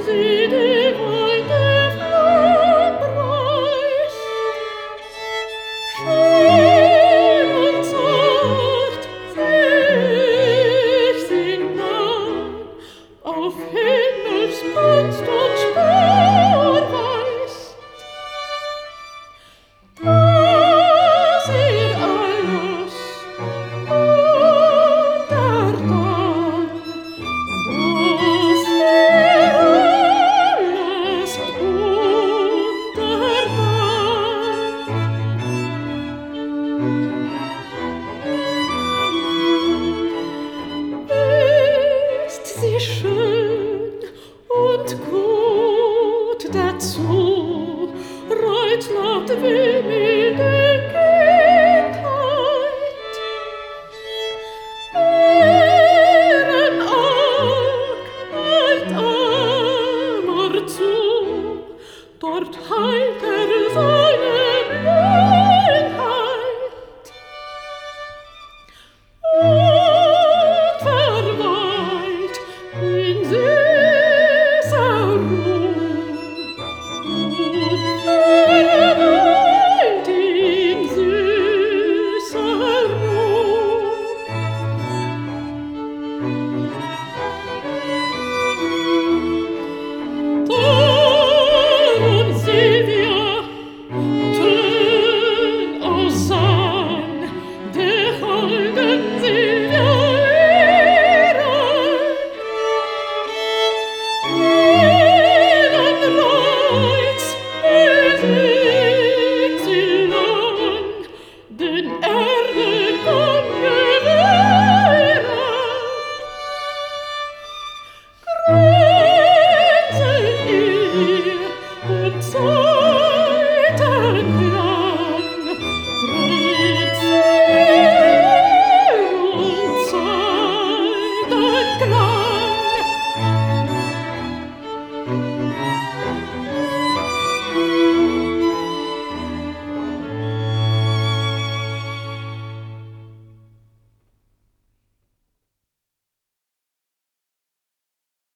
sie die weite Flamme schön und zart seh ich sie nah, auf Himmelsbrunst und Spurweis. Da sie alles untertan, das alles untertan. Ist sie schön und gut dazu, reut laut wie milde Kindheit. Ihren Augen eilt Amor zu, dort heilt